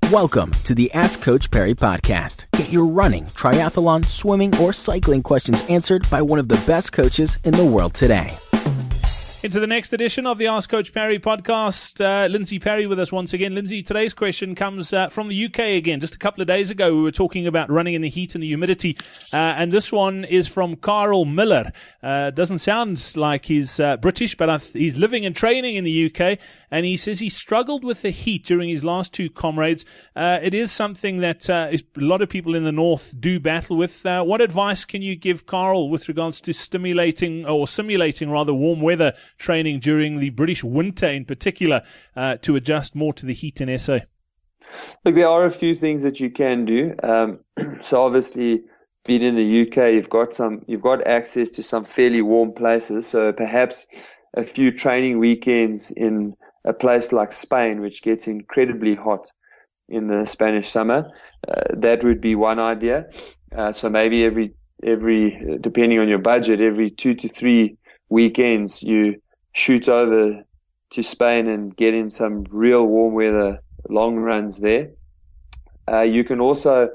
Welcome to the Ask Coach Perry podcast. Get your running, triathlon, swimming, or cycling questions answered by one of the best coaches in the world today. Into the next edition of the Ask Coach Perry podcast. Lindsay Perry with us once again. Lindsay, today's question comes from the UK again. Just a couple of days ago, we were talking about running in the heat and the humidity. And this one is from Carl Miller. Doesn't sound like he's British, but he's living and training in the UK. And he says he struggled with the heat during his last two comrades. It is something that a lot of people in the north do battle with. What advice can you give Carl with regards to simulating warm weather training during the British winter in particular, to adjust more to the heat in SA? Look, there are a few things that you can do. So obviously, being in the UK, you've got access to some fairly warm places. So perhaps a few training weekends in a place like Spain, which gets incredibly hot in the Spanish summer, that would be one idea. So maybe every depending on your budget, every 2 to 3 weekends you shoot over to Spain and get in some real warm weather long runs there. You can also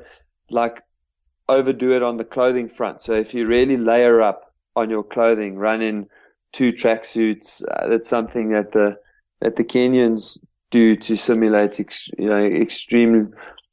overdo it on the clothing front. So if you really layer up on your clothing, run in 2 tracksuits, that's something that the Kenyans do to simulate extreme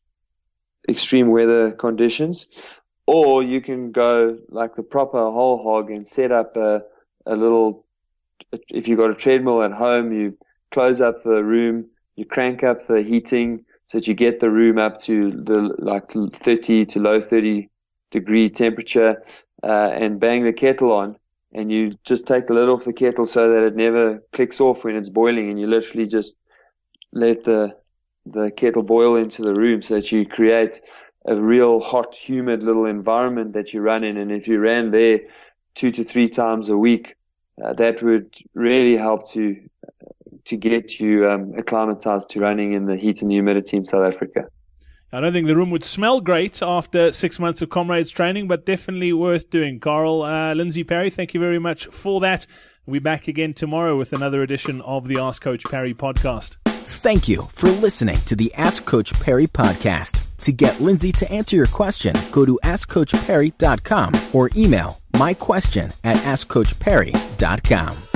weather conditions. Or you can go like the proper whole hog and set up a little, if you've got a treadmill at home, you close up the room, you crank up the heating so that you get the room up to the 30 to low 30 degree temperature, and bang the kettle on, and you just take the lid off the kettle so that it never clicks off when it's boiling, and you literally just let the kettle boil into the room so that you create a real hot, humid little environment that you run in. And if you ran there 2 to 3 times a week, that would really help to get you acclimatized to running in the heat and humidity in South Africa. I don't think the room would smell great after 6 months of comrades training, but definitely worth doing. Carl, Lindsay Perry, thank you very much for that. We'll be back again tomorrow with another edition of the Ask Coach Perry podcast. Thank you for listening to the Ask Coach Perry podcast. To get Lindsay to answer your question, go to AskCoachPerry.com or email myquestion@AskCoachPerry.com.